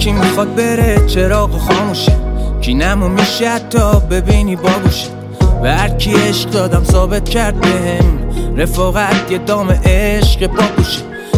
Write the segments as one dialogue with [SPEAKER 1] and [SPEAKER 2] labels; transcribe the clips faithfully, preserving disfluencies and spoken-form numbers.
[SPEAKER 1] هرکی میخواد بره چراغ خاموشه، کی نمو میشه تا ببینی باگوشه. به هرکی عشق دادم ثابت کرد بهم رفاقت یه دام عشق باگوشه.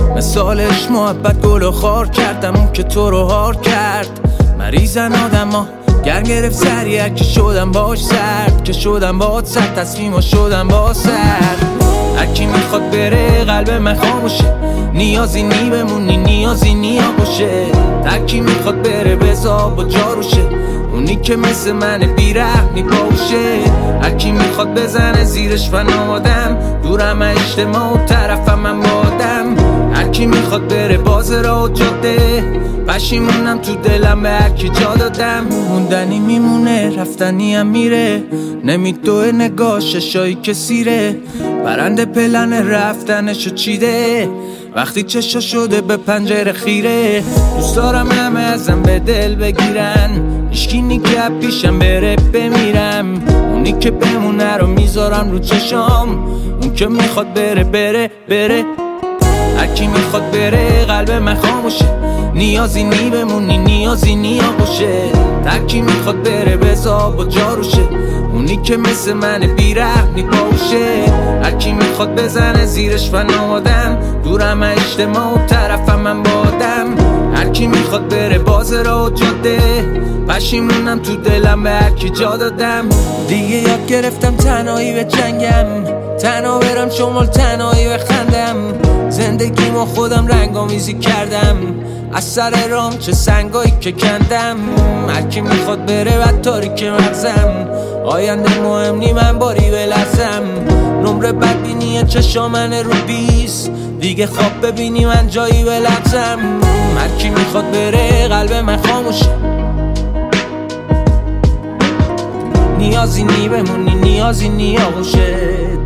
[SPEAKER 1] مثالش محبت گل و خار کردم اون که تو رو هار کرد. مریضن آدم ها گرم گرفت سریع که شدم باش سرد، که شدم باش سرد تصمیم ها شدم با سرد. هرکی میخواد بره قلب من خاموشه، نیازی نی بمونی نیازی نیا باشه. هرکی میخواد بره بزا با جاروشه، اونی که مثل من بیرحمی باشه. هرکی میخواد بزنه زیرش فنادم، دورم اجتماع و طرفم من بادم. هرکی میخواد بره باز را جاده، پشیمونم تو دلم به هرکی جا دادم. موندنی میمونه رفتنی هم میره، نمیدوه نگاه ششایی که سیره. برنده پلن رفتنشو چیده وقتی چشا شده به پنجره خیره. دوست دارم همه ازم به دل بگیرن، هیچکی نیگه پیشم بره بمیرم. اونی که بمونه رو میذارم رو چشام، اون که میخواد بره بره بره. هرکی میخواد بره قلب من خاموشه، نیازی نی بمونی نیازی نیا باشه. هرکی میخواد بره بزا با جاروشه، اونی که مثل من بیرحمی باشه. هرکی میخواد بزنه زیرش فنادم، دورم اجتماع و طرفم من بادم. هرکی میخواد بره باز را جاده، پشیمونم تو دلم به هرکی جا دادم. دیگه یاد گرفتم تنهایی به جنگم، تنها برم شمال تنهایی بخندم. زندگیمو خودم رنگامیزی کردم، از سر رام چه سنگایی که کندم. هرکی میخواد بره و تاریک مغزم، آینده مهم نی من باری بلرزم. نمره بدبینی چشا من رو بیست، دیگه خواب ببینی من جایی بلرزم. هرکی میخواد بره قلب من خاموشه، نیازی نی بمونی نیازی نیا باشه.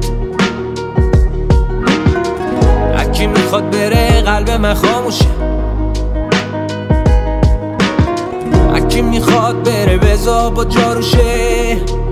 [SPEAKER 1] هرکی میخواد بره قلب من خاموشه، هرکی میخواد بره بزا با جاروشه.